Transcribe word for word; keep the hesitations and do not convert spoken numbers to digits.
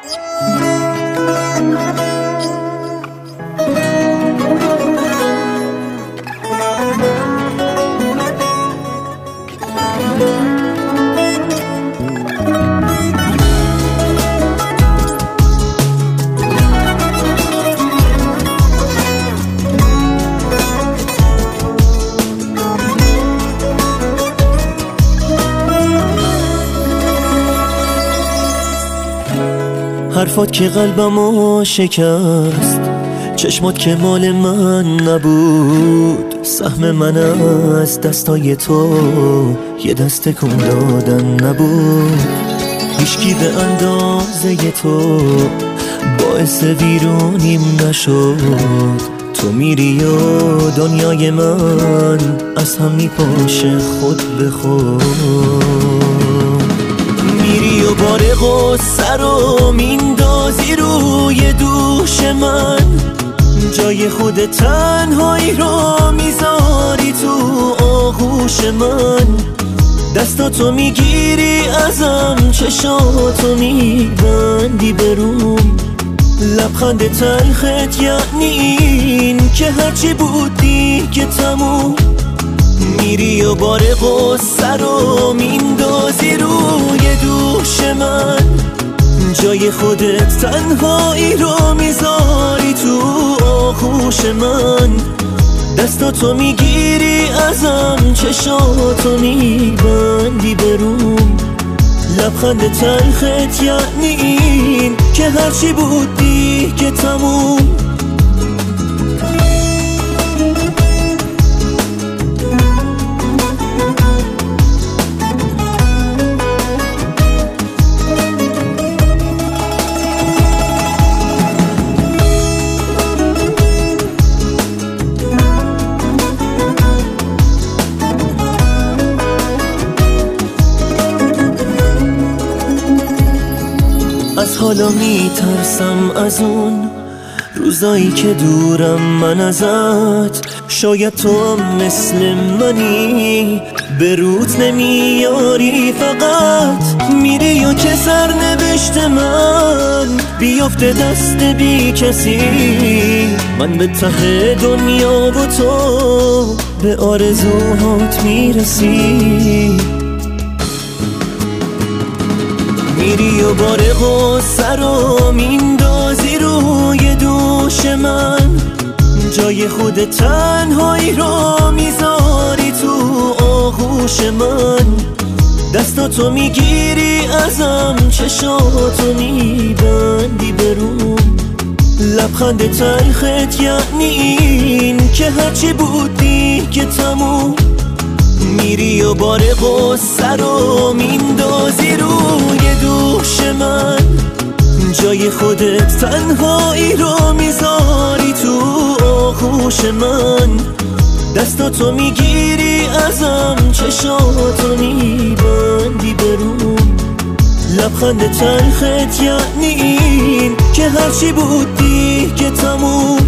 حرفات که قلبمو شکست، چشمات که مال من نبود، سهم من از دستای تو یه دست کن دادن نبود. هیچکی به اندازه تو باعث ویرونیم نشد. تو میری و دنیای من از هم میپاشه خود به خود. میری و بار غصه رو میندازی روی دوش من، جای خود تنهایی رو میذاری تو آغوش من. دستاتو میگیری ازم، چشاتو میبندی بروم، لبخند تلخت یعنی این که هرچی بودی که تموم. میری و بار غصه رو میندازی روی دوش من، جای خودت تنهایی رو میذاری تو آغوش من. دستاتو میگیری ازم، چشاتو میبندی بروم، لبخند تلخت یعنی این که هرچی بودی که تموم. از حالا میترسم از اون روزایی که دورم من ازت. شاید تو هم مثل منی، به روت نمیاری، فقط میری و که سرنوشت من بیافته دست بی کسی. من به ته دنیا و تو به آرزوهات میرسی. میری و بار غصه رو میندازی روی دوش من، جای خود تنهایی رو میذاری تو آغوش من. دستاتو میگیری ازم، چشاتو میبندی بروم، لبخند تلخت یعنی این که هرچی بودی که تموم. میری و بار غصه رو میندازی روی دوش من، جای خودت تنهایی رو میذاری تو آغوش من. دستاتو میگیری ازم، چشاتو میبندی بروم، لبخند تلخت یعنی این که هرچی بودی که تموم.